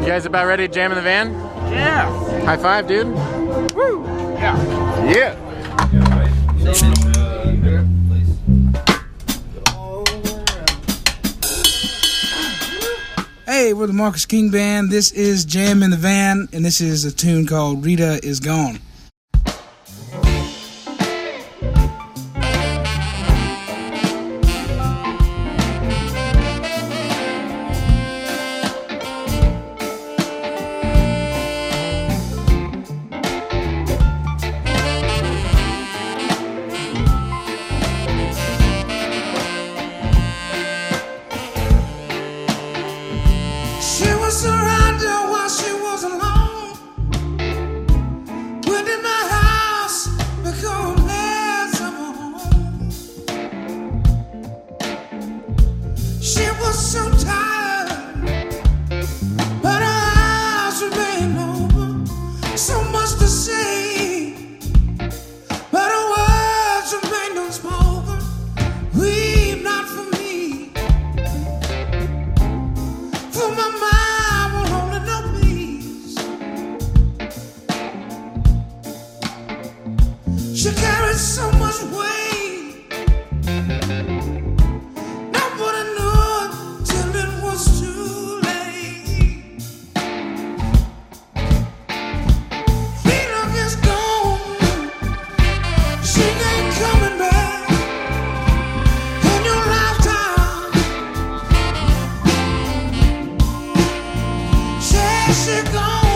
guys about ready to jam in the van? Yeah. High five, dude. Woo. Yeah. Yeah. Hey, we're the Marcus King Band. This is Jam in the Van, and this is a tune called Rita Is Gone. She was surrounded while she was alone. Went in my house because less of her home. She was so tired, but her eyes remained open. So much to say, but her words remained unspoken. Weep not for me, for my mind will hold no peace. She carried so much weight, nobody knew it till it was too late. Rita is gone, she ain't coming back in your lifetime. She gone.